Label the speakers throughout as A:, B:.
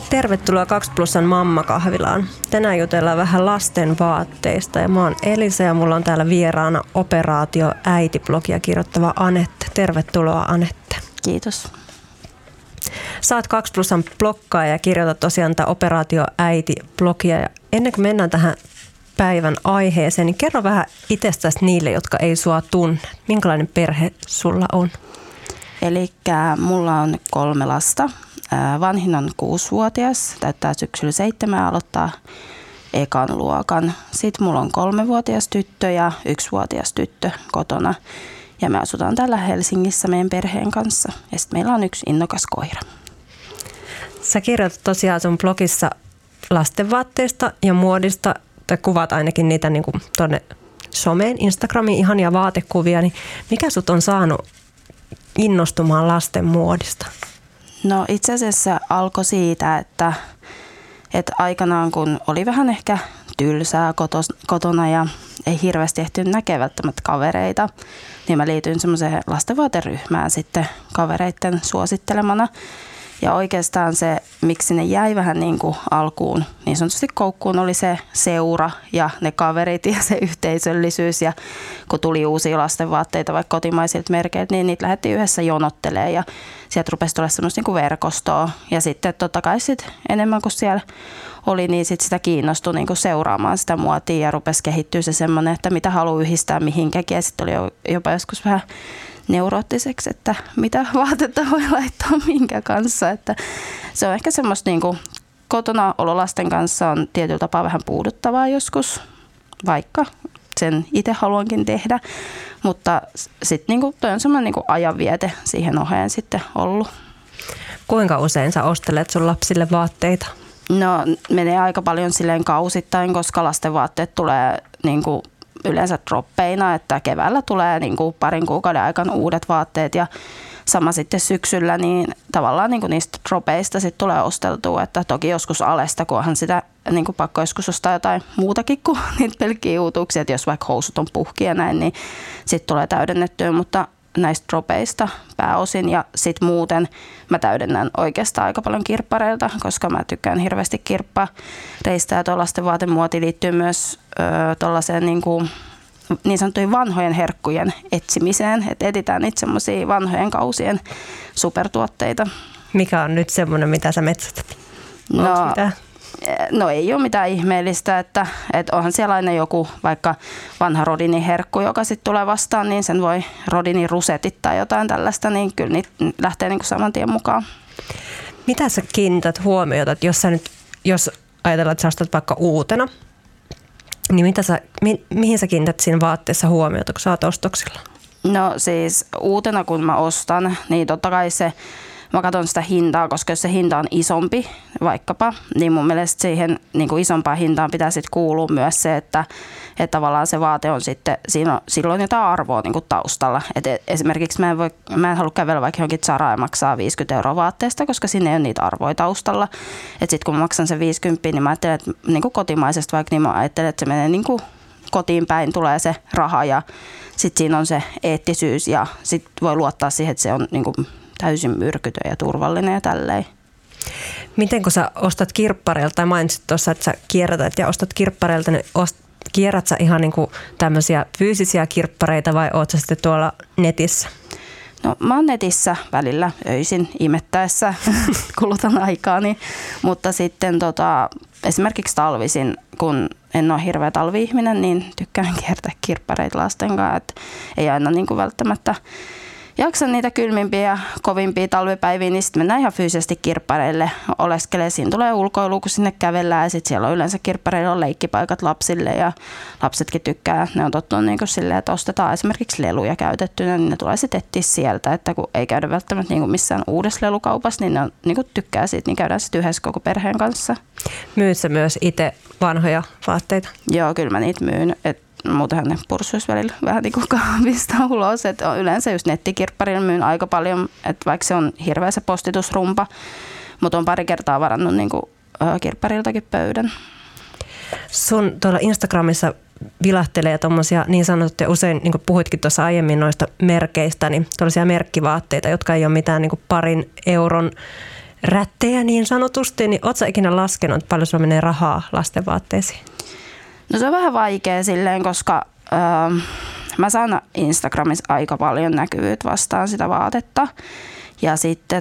A: Tervetuloa 2plusan mammakahvilaan. Tänään jutellaan vähän lasten vaatteista ja mä oon Elisa ja mulla on täällä vieraana Operaatio Äiti-blogia kirjoittava Anette. Tervetuloa Anette.
B: Kiitos.
A: Sä oot 2plusan bloggaaja ja kirjoitat tosiaan tätä Operaatio Äiti-blogia. Ja ennen kuin mennään tähän päivän aiheeseen, niin kerro vähän itsestäsi niille, jotka ei sua tunne. Minkälainen perhe sulla on?
B: Elikkä mulla on 3 lasta. Vanhin on 6-vuotias, täyttää syksyllä 7 ja aloittaa ekan luokan. Sitten mulla on 3-vuotias tyttö ja 1-vuotias tyttö kotona. Ja me asutaan täällä Helsingissä meidän perheen kanssa. Ja sitten meillä on 1 innokas koira.
A: Sä kirjoitat tosiaan sun blogissa lastenvaatteista ja muodista, tai kuvat ainakin niitä niin kuin tuonne someen, Instagramiin, ihania vaatekuvia. Niin mikä sut on saanut innostumaan lasten muodista?
B: No itse asiassa alkoi siitä, että aikanaan kun oli vähän ehkä tylsää kotona ja ei hirveästi ehtinyt näkeä välttämättä kavereita, niin mä liityin semmoiseen lastenvaateryhmään sitten kavereiden suosittelemana. Ja oikeastaan se, miksi ne jäi vähän niin kuin alkuun, niin sanotusti koukkuun oli se seura ja ne kaverit ja se yhteisöllisyys. Ja kun tuli uusia lastenvaatteita vaikka kotimaisilta merkeiltä, niin niitä lähdettiin yhdessä jonottelemaan ja sieltä rupesi tulla semmoista niin kuin verkostoa. Ja sitten totta kai sit enemmän kuin siellä oli, niin sit sitä kiinnostui niin kuin seuraamaan sitä muotia ja rupesi kehittyä se semmoinen, että mitä haluaa yhdistää mihinkäkin. Ja sitten oli jopa joskus vähän neuroottiseksi, että mitä vaatetta voi laittaa minkä kanssa. Että se on ehkä semmoista niin kuin kotona olo lasten kanssa on tietyllä tapaa vähän puuduttavaa joskus, vaikka sen itse haluankin tehdä. Mutta sitten niin toi on semmoinen niin kuin ajanviete siihen oheen sitten ollut.
A: Kuinka usein sä ostelet sun lapsille vaatteita?
B: No menee aika paljon silleen kausittain, koska lasten vaatteet tulee niin kuin yleensä droppeina, että keväällä tulee niin kuin parin kuukauden aikana uudet vaatteet ja sama sitten syksyllä, niin tavallaan niin kuin niistä dropeista sitten tulee osteltua, että toki joskus alesta, kunhan sitä niin kuin pakko joskus ostaa jotain muutakin kuin niitä pelkkiä uutuuksia, että jos vaikka housut on puhkia näin, niin sitten tulee täydennettyä, mutta näistä dropeista pääosin ja sitten muuten mä täydennän oikeastaan aika paljon kirppareilta, koska mä tykkään hirveästi kirppareista ja tuo lasten vaatemuoti liittyy myös tuollaiseen niin sanottujen vanhojen herkkujen etsimiseen, että etsitään niitä semmoisia vanhojen supertuotteita.
A: Mikä on nyt semmoinen, mitä sä metsätät?
B: No ei ole mitään ihmeellistä, että onhan siellä aina joku vaikka vanha Rodinin herkku, joka sitten tulee vastaan, niin sen voi Rodinin rusetit tai jotain tällaista, niin kyllä niitä lähtee niin kuin saman tien mukaan.
A: Mitä sä kiinnität huomiota, että jos ajatellaan, että sä ostat vaikka uutena, niin mihin sä kiinnität siinä vaatteessa huomiota, kun sä oot ostoksilla?
B: No siis uutena kun mä ostan, niin totta kai mä katson sitä hintaa, koska jos se hinta on isompi vaikkapa, niin mun mielestä siihen niin kuin isompaan hintaan pitää sitten kuulua myös se, että tavallaan se vaate on sitten, siinä on silloin jotain arvoa niin kuin taustalla. Et esimerkiksi mä en halua kävellä vaikka johonkin Zaraan ja maksaa 50 € vaatteesta, koska siinä ei ole niitä arvoja taustalla. Et sitten kun mä maksan sen 50, niin mä ajattelen, että niin kuin kotimaisesta vaikka, niin mä ajattelen, että se menee niin kuin kotiin päin, tulee se raha ja sitten siinä on se eettisyys ja sitten voi luottaa siihen, että se on niin kuin täysin myrkytön ja turvallinen ja tälleen.
A: Miten kun sä ostat kirppareilta, tai mainitsit tuossa, että sä kierrätät ja ostat kirppareilta, niin kierrät sä ihan niin kuin tämmöisiä fyysisiä kirppareita vai oot sä sitten tuolla netissä?
B: No mä oon netissä välillä öisin imettäessä, kulutan aikaani, mutta sitten esimerkiksi talvisin, kun en ole hirveä talvi-ihminen, niin tykkään kiertää kirppareita lasten kanssa, että ei aina niin kuin välttämättä jaksan niitä kylmimpiä ja kovimpia talvipäiviä, niin sitten mennään ihan fyysisesti kirppareille oleskelee. Siinä tulee ulkoilu, kun sinne kävellään ja sitten siellä on yleensä kirppareilla on leikkipaikat lapsille ja lapsetkin tykkää. Ne on tottunut niin kuin silleen, että ostetaan esimerkiksi leluja käytettynä, niin ne tulee sitten etsiä sieltä, että kun ei käydä välttämättä niin kuin missään uudessa lelukaupassa, niin ne on, niin kuin tykkää siitä, niin käydään sitten yhdessä koko perheen kanssa.
A: Myyt sä myös itse vanhoja vaatteita?
B: Joo, kyllä mä niitä myyn. Muutenhan ne pursuisi välillä vähän niin kuin kahvista ulos. Että yleensä just nettikirpparilla myyn aika paljon, että vaikka se on hirveä se postitusrumpa, mutta on pari kertaa varannut niin kuin kirppariltakin pöydän.
A: Sun tuolla Instagramissa vilahtelee tuommoisia niin sanottuja, usein niin kuin puhuitkin tuossa aiemmin noista merkeistä, niin tuollaisia merkkivaatteita, jotka ei ole mitään niin kuin 2 euron rättejä niin sanotusti, niin ootko sä ikinä laskenut, että paljon sulla menee rahaa lastenvaatteisiin?
B: No se on vähän vaikea silleen, koska mä saan Instagramissa aika paljon näkyvyyttä vastaan sitä vaatetta. Ja sitten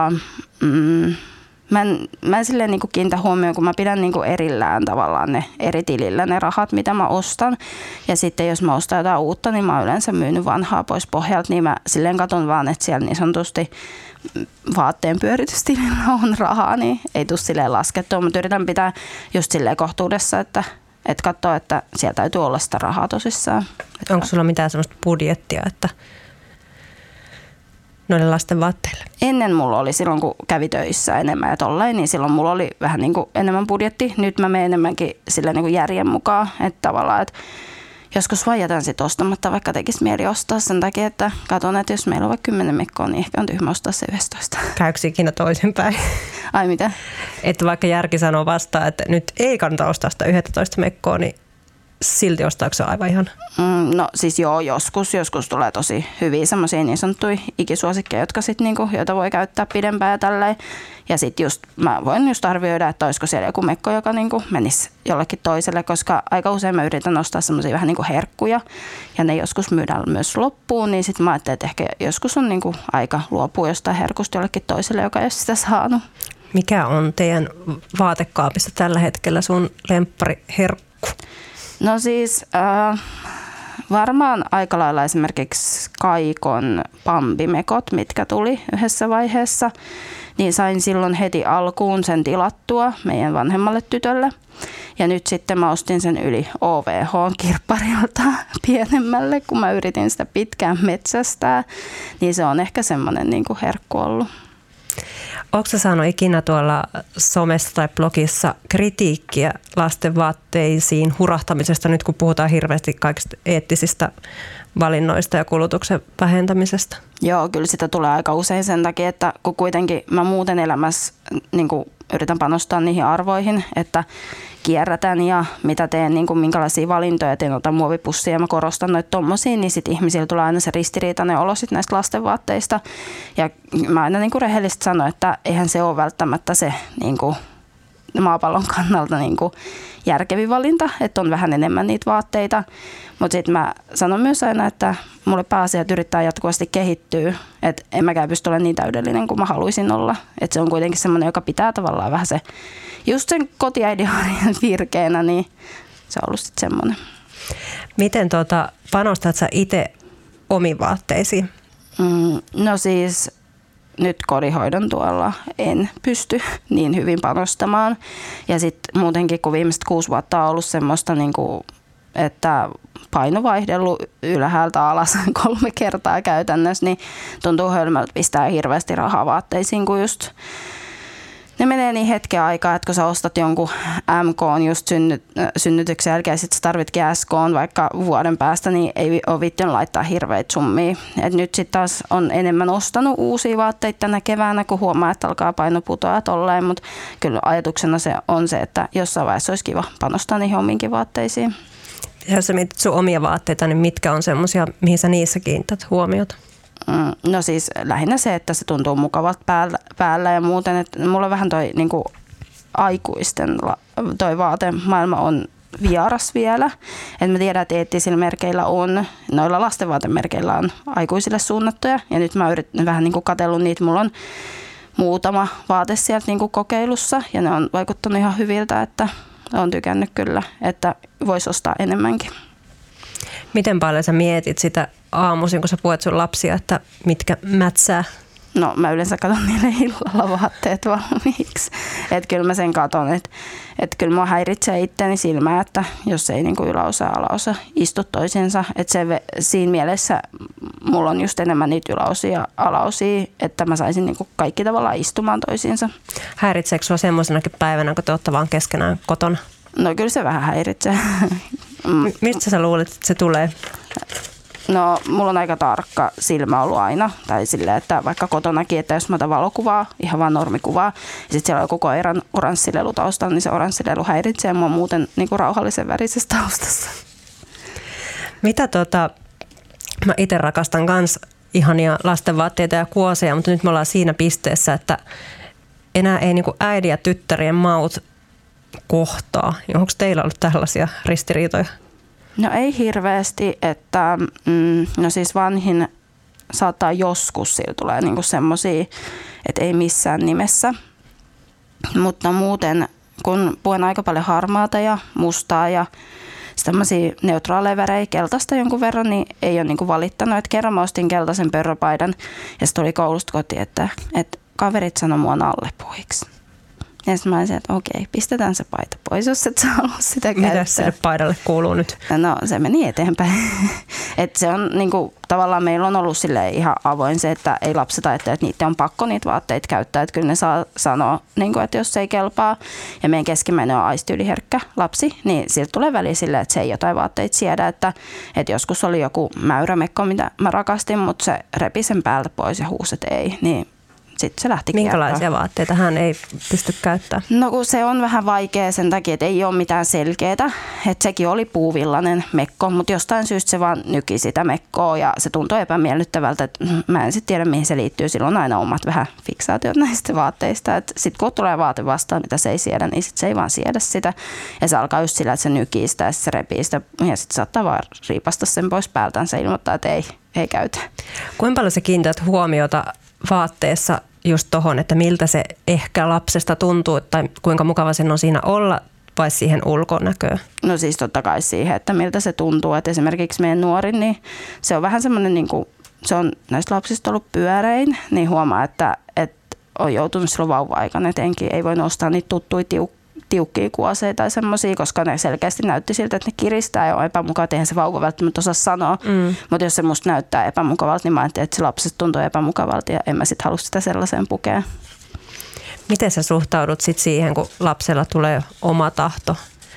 B: mä en silleen niinku kiinnitä huomioon, kun mä pidän niinku erillään tavallaan ne eri tilillä ne rahat, mitä mä ostan. Ja sitten jos mä ostan jotain uutta, niin mä oon yleensä myynyt vanhaa pois pohjalta, niin mä silleen katson vaan, että siellä niin sanotusti vaatteen pyöritystilillä on rahaa, niin ei tule silleen laskettua. Mutta yritän pitää just silleen kohtuudessa, että katsoo, että siellä täytyy olla sitä rahaa tosissaan.
A: Onko sulla mitään sellaista budjettia, että noille lasten vaatteille?
B: Ennen mulla oli silloin, kun kävi töissä enemmän ja tolleen, niin silloin mulla oli vähän niin kuin enemmän budjetti. Nyt mä menen enemmänkin sillä niin kuin järjen mukaan, että tavallaan, että joskus vaan jätän sit ostamatta, vaikka tekisi mieli ostaa sen takia, että katson, että jos meillä on vaikka 10 mekkoa, niin ehkä on tyhmä ostaa se 11.
A: Käykö ikinä toisinpäin?
B: Ai mitä?
A: Että vaikka järki sanoo vastaan, että nyt ei kannata ostaa sitä 11 mekkoa, niin silti ostaako se aivan ihan?
B: No siis joo, joskus tulee tosi hyviä semmoisia niin sanottuja ikisuosikkeja, joita voi käyttää pidempään ja tälleen. Ja sitten just mä voin just arvioida, että olisiko siellä joku mekko, joka niinku menisi jollekin toiselle, koska aika usein mä yritän ostaa semmoisia vähän niinku herkkuja ja ne joskus myydään myös loppuun, niin sitten mä ajattelin, että ehkä joskus on niinku aika luopua jostain herkusta jollekin toiselle, joka ei ole sitä saanut.
A: Mikä on teidän vaatekaapissa tällä hetkellä sun lemppariherkku?
B: No siis varmaan aika lailla esimerkiksi Kaikon Pambimekot, mitkä tuli yhdessä vaiheessa, niin sain silloin heti alkuun sen tilattua meidän vanhemmalle tytölle. Ja nyt sitten mä ostin sen yli OVH-kirpparilta pienemmälle, kun mä yritin sitä pitkään metsästää, niin se on ehkä semmoinen niin kuin herkku ollut.
A: Oletko sä saanut ikinä tuolla somessa tai blogissa kritiikkiä lasten vaatteisiin hurahtamisesta, nyt kun puhutaan hirveästi kaikista eettisistä valinnoista ja kulutuksen vähentämisestä?
B: Joo, kyllä sitä tulee aika usein sen takia, että kun kuitenkin mä muuten elämässä niin kuin yritän panostaa niihin arvoihin, että kierrätän ja mitä teen, niin kuin minkälaisia valintoja teen, otan muovipussia ja mä korostan noita tommosia, niin sitten ihmisillä tulee aina se ristiriitainen olo sit näistä lastenvaatteista. Ja mä aina niin kuin rehellisesti sanon, että eihän se ole välttämättä se niin kuin maapallon kannalta niin kuin järkevin valinta, että on vähän enemmän niitä vaatteita. Mutta sitten mä sanon myös aina, että mulle pääasiat yrittää jatkuvasti kehittyä, että en mäkään pysty olemaan niin täydellinen kuin mä haluaisin olla. Että se on kuitenkin semmoinen, joka pitää tavallaan vähän se, just sen kotiäidinarjen virkeänä, niin se on ollut sitten semmoinen.
A: Miten panostat sä itse omiin vaatteisiin?
B: No siis nyt kodinhoidon tuolla en pysty niin hyvin panostamaan. Ja sitten muutenkin, kun viimeiset 6 vuotta on ollut semmoista, niin kuin, että paino vaihdellut ylhäältä alas 3 kertaa käytännössä, niin tuntuu hölmöltä pistää hirveästi rahaa vaatteisiin, kun just ne menee niin hetken aikaa, että kun sä ostat jonkun MK just synnytyksen jälkeen ja sit sä tarvitkin SK vaikka vuoden päästä, niin ei ole vittin laittaa hirveitä summia. Et nyt sitten taas on enemmän ostanut uusia vaatteita tänä keväänä, kun huomaa, että alkaa paino putoa tolleen, mutta kyllä ajatuksena se on se, että jossain vaiheessa olisi kiva panostaa niihin omiinkin vaatteisiin.
A: Ja jos sä mietit sun omia vaatteita, niin mitkä on semmoisia, mihin sä niissä kiinnität huomiota?
B: No siis lähinnä se, että se tuntuu mukavalta päällä ja muuten, että mulla on vähän toi niin kuin aikuisten toi vaatemaailma on vieras vielä. Et mä tiedän, että eettisillä merkeillä on, noilla lastenvaatemerkeillä on aikuisille suunnattuja ja nyt mä yritän vähän niin kuin katsellut niitä. Mulla on muutama vaate sieltä niin kuin kokeilussa ja ne on vaikuttanut ihan hyviltä, että olen tykännyt kyllä, että voisi ostaa enemmänkin.
A: Miten paljon sä mietit sitä aamuisin, kun sä puhet sun lapsia, että mitkä mätsää?
B: No mä yleensä katson niille illalla vaatteet valmiiksi. Että kyllä mä sen katson, että kyllä mua häiritsee itteeni silmää, että jos ei niinku yläosa ja alaosa istu toisiinsa. Että siinä mielessä mulla on just enemmän niitä yläosia ja alaosia, että mä saisin niinku kaikki tavallaan istumaan toisiinsa.
A: Häiritseekö sua semmoisenakin päivänä, kun te olette vaan keskenään kotona?
B: No kyllä se vähän häiritsee.
A: Mistä sä luulet, että se tulee?
B: No, mulla on aika tarkka silmä ollut aina. Tai silleen, että vaikka kotonakin, että jos mä otan valokuvaa, ihan vaan normikuvaa, ja sitten siellä on joku koiran oranssilelu taustalla, niin se oranssilelu häiritsee mua muuten niin kuin rauhallisen värisessä taustassa.
A: Mitä mä itse rakastan kans ihania lastenvaatteita ja kuoseja, mutta nyt me ollaan siinä pisteessä, että enää ei niin kuin äidin ja tyttärien maut kohtaa. Onko teillä ollut tällaisia ristiriitoja?
B: No ei hirveästi, että no siis vanhin saattaa joskus, sillä tulee niinku semmosia, että ei missään nimessä. Mutta muuten, kun puhun aika paljon harmaata ja mustaa ja tämmöisiä neutraaleja värejä, keltaista jonkun verran, niin ei ole niinku valittanut. Että kerran mä ostin keltaisen pörröpaidan ja sitten tuli koulusta kotiin, että kaverit sanoi mua nallepuiksi. Ja sitten mä olisin, että okei, pistetään se paita pois, jos et sä halua sitä käyttää.
A: Mitäs sille paidalle kuuluu nyt?
B: No se meni eteenpäin. Että se on niinku, tavallaan meillä on ollut sille ihan avoin se, että ei lapset ajattele, että niitä on pakko niitä vaatteita käyttää. Että kyllä ne saa sanoa, niinku, että jos se ei kelpaa ja meidän keskimmäinen on aistiyliherkkä lapsi, niin siltä tulee väliin silleen, että se ei jotain vaatteita siedä. Että joskus oli joku mäyrämekko, mitä mä rakastin, mutta se repi sen päältä pois ja huusi, että ei. Niin sitten se lähti
A: minkälaisia vaatteita hän ei pysty käyttämään?
B: No kun se on vähän vaikea sen takia, että ei ole mitään selkeää. Että sekin oli puuvillainen mekko, mutta jostain syystä se vaan nyki sitä mekkoa ja se tuntui epämiellyttävältä. Että mä en sitten tiedä, mihin se liittyy. Silloin on aina omat vähän fiksaatiot näistä vaatteista. Sitten kun tulee vaate vastaan, mitä se ei siedä, niin sit se ei vaan siedä sitä. Ja se alkaa just sillä, että se nykii sitä ja se repii sitä. Ja sitten saattaa vaan riipasta sen pois päältään. Se ilmoittaa, että ei käytä.
A: Kuinka paljon sä kiinnität huomiota vaatteessa just tohon, että miltä se ehkä lapsesta tuntuu tai kuinka mukava sen on siinä olla vai siihen ulkonäköön?
B: No siis totta kai siihen, että miltä se tuntuu. Että esimerkiksi meidän nuorin, niin se on vähän semmoinen, niin kuin, se on näistä lapsista ollut pyörein, niin huomaa, että on joutunut silloin vauva-aikana etenkin. Ei voi nostaa niitä tuttuja tiukkia kuoseja tai semmoisia, koska ne selkeästi näytti siltä, että ne kiristää ja on epämukavalta. Eihän se vauva välttämättä osaa sanoa, mutta jos se musta näyttää epämukavalta, niin mä ajattelin, että se lapsesta tuntuu epämukavalta ja en mä sit halua sitä sellaiseen pukea.
A: Miten sä suhtaudut sit siihen, kun lapsella tulee oma tahto?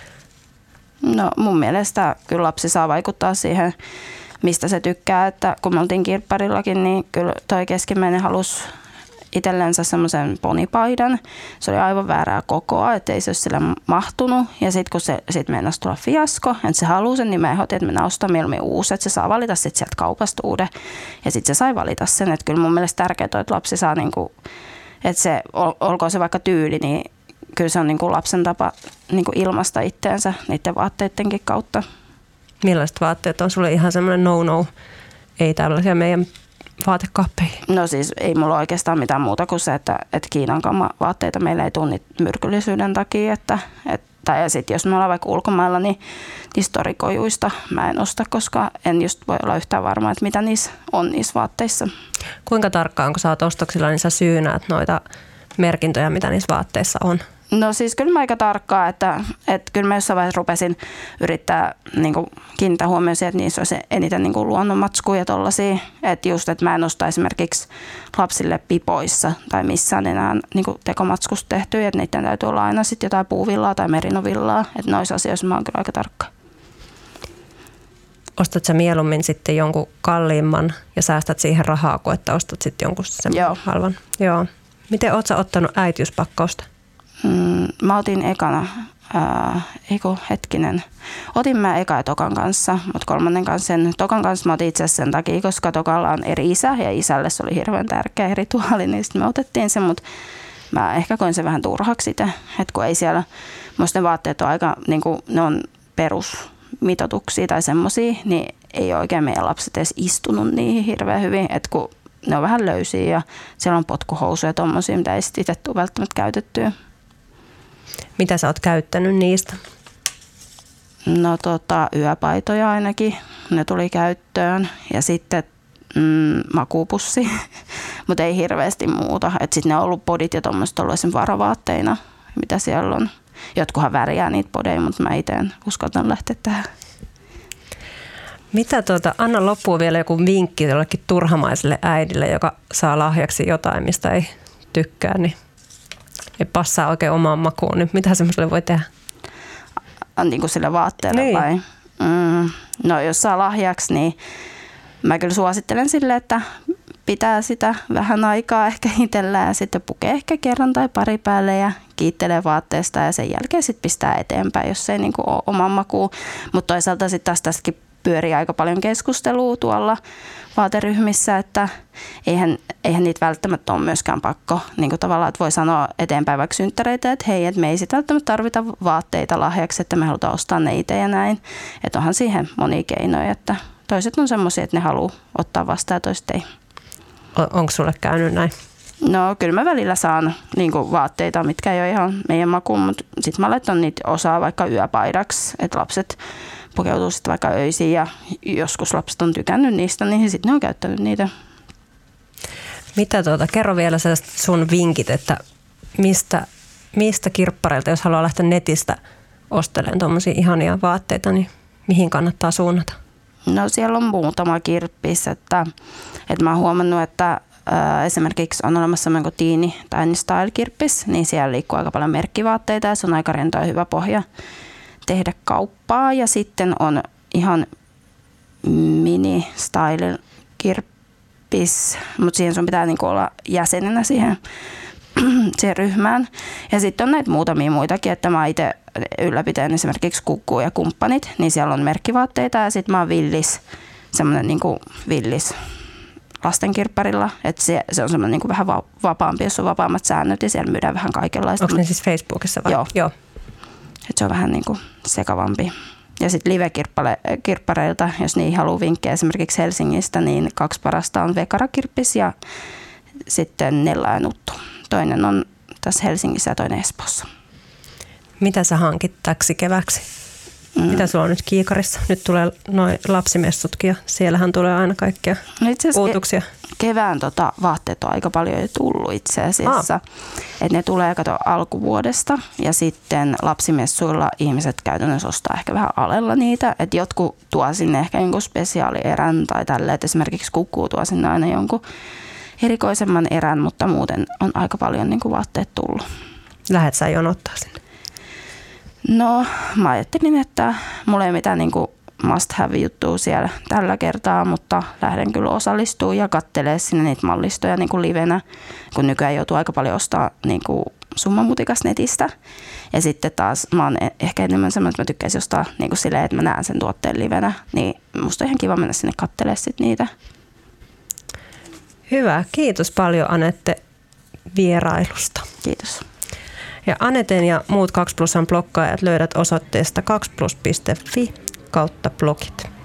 B: No mun mielestä kyllä lapsi saa vaikuttaa siihen, mistä se tykkää. Että kun me oltiin kirpparillakin, niin kyllä toi keskimmäinen halusi itsellensä semmoisen ponipaidan. Se oli aivan väärää kokoa, ettei se olisi sille mahtunut. Ja sitten kun se meinasi tulla fiasko, että se haluaa sen, niin mä ehdotin, että mennään ostamaan mieluummin uusi, että se saa valita sitten sieltä kaupasta uuden. Ja sitten se sai valita sen, että kyllä mun mielestä tärkeää on, että lapsi saa, niinku, että se, olkoon se vaikka tyyli, niin kyllä se on niinku lapsen tapa niinku ilmaista itteensä niiden vaatteidenkin kautta. Millaiset
A: vaatteet on sulle ihan semmoinen no-no? Ei tällaisia meidän vaatekappeihin?
B: No siis ei mulla oikeastaan mitään muuta kuin se, että Kiinan vaatteita meillä ei tule myrkyllisyyden takia. Ja sitten jos me ollaan vaikka ulkomailla, niin niistä torikojuista mä en osta, koska en just voi olla yhtään varma, että mitä niissä on niissä vaatteissa.
A: Kuinka tarkkaan, kun sä oot ostoksilla, niin sä syynäät noita merkintöjä, mitä niissä vaatteissa on?
B: No siis kyllä mä aika tarkkaan, että kyllä mä jossain vaiheessa rupesin yrittää niin kuin kiinnittää huomioon siihen, että niissä olisi eniten niin kuin luonnonmatskuja ja tollaisia. Että just, että mä en osta esimerkiksi lapsille pipoissa tai missään enää niin kuin tekomatskusta tehtyä, että niiden täytyy olla aina sitten jotain puuvillaa tai merinovillaa. Että noissa asioissa mä oon kyllä aika tarkka.
A: Ostat sä mieluummin sitten jonkun kalliimman ja säästät siihen rahaa, kuin että ostat sitten jonkun semmoinen halvan? Joo. Miten oot sä ottanut äitiyspakkausta?
B: Mä otin ekana, otin mä eka ja tokan kanssa, mutta kolmannen kanssa sen. Tokan kanssa mä otin itse asiassa sen takia, koska tokalla on eri isä ja isälle se oli hirveän tärkeä rituaali, niin sitten me otettiin sen, mutta mä ehkä koin sen vähän turhaksi sitä, että kun ei siellä, musta ne vaatteet on aika, niin kuin ne on perusmitoituksia tai semmosia, niin ei oikein meidän lapset edes istunut niihin hirveän hyvin, että kun ne on vähän löysiä ja siellä on potkuhousuja ja tommosia, mitä ei sitten itse tule välttämättä käytettyä.
A: Mitä sä oot käyttänyt niistä?
B: No yöpaitoja ainakin, ne tuli käyttöön ja sitten makuupussi, mutta ei hirveästi muuta. Sitten ne on ollut podit ja tuommoiset ollut esimerkiksi varavaatteina, mitä siellä on. Jotkuhan värjää niitä podeja, mutta mä itse en uskaltanut lähteä tähän.
A: Mitä anna loppuun vielä joku vinkki jollekin turhamaiselle äidille, joka saa lahjaksi jotain, mistä ei tykkää, niin ei passaa oikein omaan makuun, niin mitä semmoiselle voi tehdä?
B: Niin kuin sille vaatteelle niin. Vai? No jos saa lahjaksi, niin mä kyllä suosittelen sille, että pitää sitä vähän aikaa ehkä itsellään ja sitten pukee ehkä kerran tai pari päälle ja kiittelee vaatteesta ja sen jälkeen sitten pistää eteenpäin, jos ei niin kuin ole oman makuun. Mutta toisaalta sitten taas tästäkin pyörii aika paljon keskustelua tuolla vaateryhmissä, että eihän niitä välttämättä ole myöskään pakko. Niin kuin tavallaan, että voi sanoa eteenpäin vaikka synttäreitä, että hei, että me ei sitä välttämättä tarvita vaatteita lahjaksi, että me halutaan ostaa ne itse ja näin. Että onhan siihen monia keinoja, että toiset on semmoisia, että ne haluaa ottaa vastaan ja toiset ei.
A: Onko sulle käynyt näin?
B: No kyllä mä välillä saan niin kuin vaatteita, mitkä ei ole ihan meidän makuun, mutta sitten mä laitan niitä osaa vaikka yöpaidaksi, että lapset pukeutuu sitten vaikka öisiin ja joskus lapset on tykännyt niistä, niin sitten ne on käyttänyt niitä.
A: Kerro vielä sun vinkit, että mistä kirppareilta, jos haluaa lähteä netistä ostelemaan tuommoisia ihania vaatteita, niin mihin kannattaa suunnata?
B: No siellä on muutama kirppis, että mä oon huomannut, että esimerkiksi on olemassa semmoinen kuin Tiny Style-kirppis, niin siellä liikkuu aika paljon merkkivaatteita ja se on aika rento ja hyvä pohja tehdä kauppaa. Ja sitten on ihan mini style kirppis, mutta siihen sun pitää niinku olla jäsenenä siihen ryhmään. Ja sitten on näitä muutamia muitakin, että mä itse ylläpitän esimerkiksi Kukkuu ja kumppanit, niin siellä on merkkivaatteita ja sitten mä oon semmoinen niinku villis lastenkirpparilla, että se on semmoinen niinku vähän vapaampi, jos on vapaammat säännöt ja siellä myydään vähän kaikenlaista.
A: Onko ne siis Facebookissa vai?
B: Joo. Et se on vähän niinku sekavampi. Ja sitten live-kirppareilta, jos niin haluaa vinkkejä esimerkiksi Helsingistä, niin 2 parasta on Vekara-kirppis ja sitten Nella ja Nuttu. Toinen on tässä Helsingissä ja toinen Espoossa.
A: Mitä sä hankit täksi keväksi? Mitä sulla on nyt kiikarissa? Nyt tulee noin lapsimessutkin ja siellähän tulee aina kaikkea uutuksia.
B: Kevään vaatteet on aika paljon jo tullut itse asiassa. Et ne tulee alkuvuodesta ja sitten lapsimessuilla ihmiset käytännössä ostaa ehkä vähän alella niitä. Et jotkut tuo sinne ehkä jonkun spesiaalierän tai tälleen, että esimerkiksi Kukkuu tuo sinne aina jonkun erikoisemman erän, mutta muuten on aika paljon niin kuin vaatteet tullut.
A: Lähdet sä jonottaa sinne?
B: No mä ajattelin, että mulla ei mitään niin kuin must have juttua siellä tällä kertaa, mutta lähden kyllä osallistumaan ja kattelee sinne niitä mallistoja niin kuin livenä, kun nykyään joutuu aika paljon ostaa niin kuin summamutikasta netistä. Ja sitten taas mä oon ehkä enemmän semmoinen, että mä tykkäisin ostaa niin kuin silleen, että mä näen sen tuotteen livenä, niin musta on ihan kiva mennä sinne kattelemaan sitten niitä.
A: Hyvä. Kiitos paljon Anette vierailusta.
B: Kiitos.
A: Ja Aneten ja muut 2plusan blokkaajat löydät osoitteesta 2plus.fi/blogit.